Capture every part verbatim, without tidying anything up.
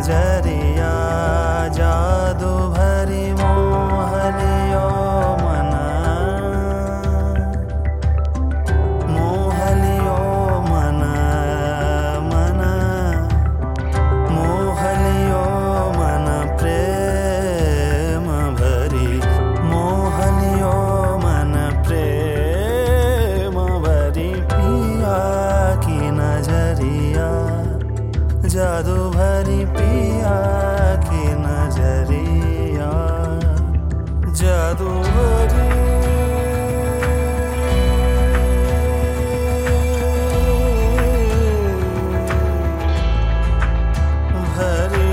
नजरिया जादू भरी मोहलियो मन मोहलियो मन मन मोहलियो मन प्रेम भरी मोहलियो मन प्रेम भरी पिया की नजरिया जादू भरी पिया की नजरिया जादू भरी भरी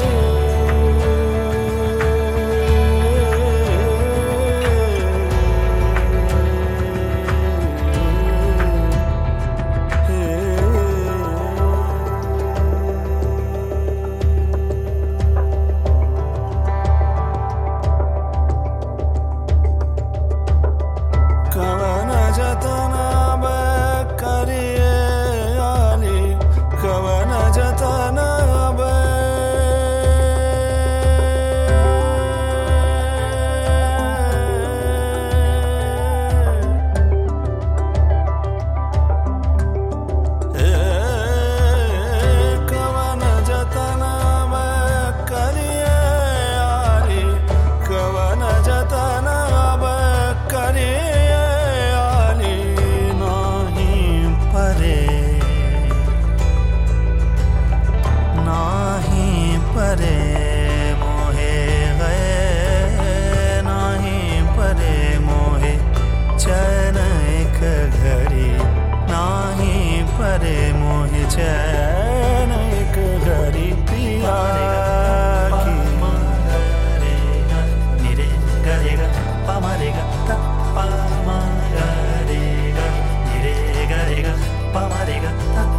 कवन जतन करिए आली कवन जतन कवन जतन करिए आली कवन जतन करिए परे मोहे गए नाही परे मोहे चैन एक घड़ी नाही परे मोहे चैन एक घड़ी पिया की निरे गरेगा पामारेगा पामारेगा निरे गरेगा पामारेगा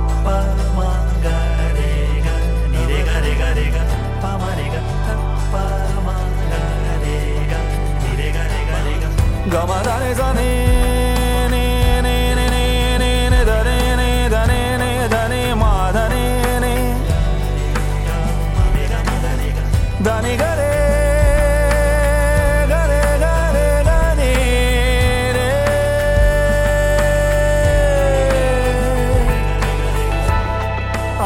पामारेगा निरे गरेगा रेगा पामारेगा पामारेगा निरे गरेगा रेगा गमदाने जाने ने ने ने ने ने ने दने ने दने ने दने मादने ने दने गरे गरे गरे दने रे आ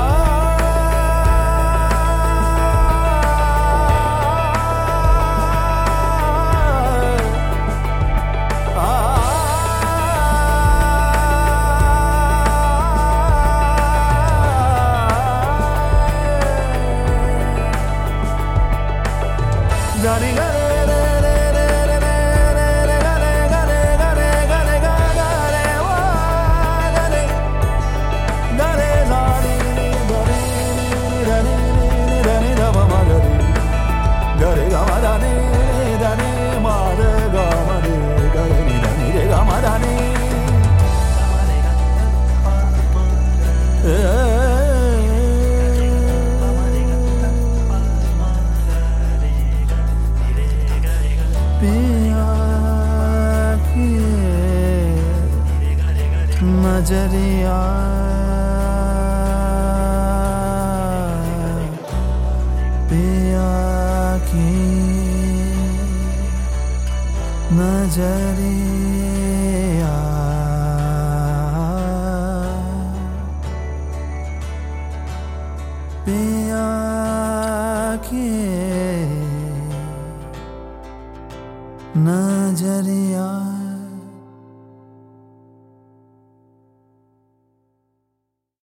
Gare gare re re re re re re re gare gare gare gare gare wa gare gare zari gare gare gare dava ma gare gare ga ma dane dane ma de ga ma de gare ni dane re ga ma dane पिया की नजरिया पिया की नजरिया पिया की नजरिया।